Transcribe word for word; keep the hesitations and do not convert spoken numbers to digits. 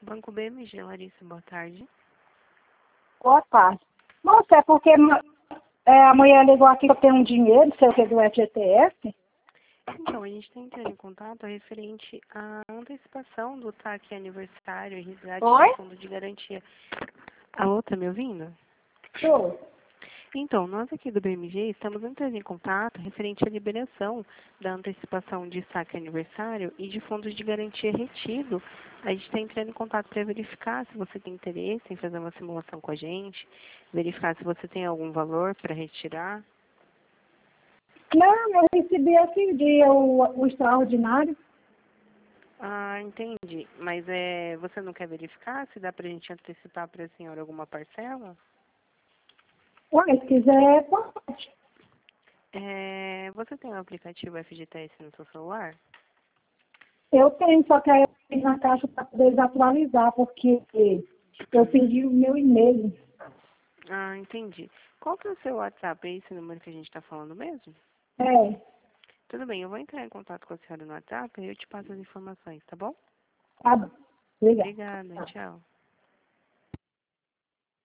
Banco B M G, Larissa, boa tarde. Boa tarde. Moça, é porque é, a mulher ligou aqui que eu tenho um dinheiro, sei o que, do F G T S. Então, a gente está entrando em contato referente à antecipação do saque aniversário e resgate Oi? do fundo de garantia. Alô, tá me ouvindo? Tô. Então, nós aqui do B M G estamos entrando em contato referente à liberação da antecipação de saque aniversário e de fundos de garantia retido. A gente está entrando em contato para verificar se você tem interesse em fazer uma simulação com a gente, verificar se você tem algum valor para retirar. Não, eu recebi esse dia o, o extraordinário. Ah, entendi. Mas é, você não quer verificar se dá para a gente antecipar para a senhora alguma parcela? Ué, se quiser, pode. É, você tem o aplicativo F G T S no seu celular? Eu tenho, só que aí eu tenho na caixa para poder desatualizar, porque eu perdi o meu e-mail. Ah, entendi. Qual que é o seu WhatsApp? É esse número que a gente está falando mesmo? É, Tudo bem, eu vou entrar em contato com a senhora no WhatsApp e eu te passo as informações, tá bom? tá bom. Obrigada. Obrigada, tchau.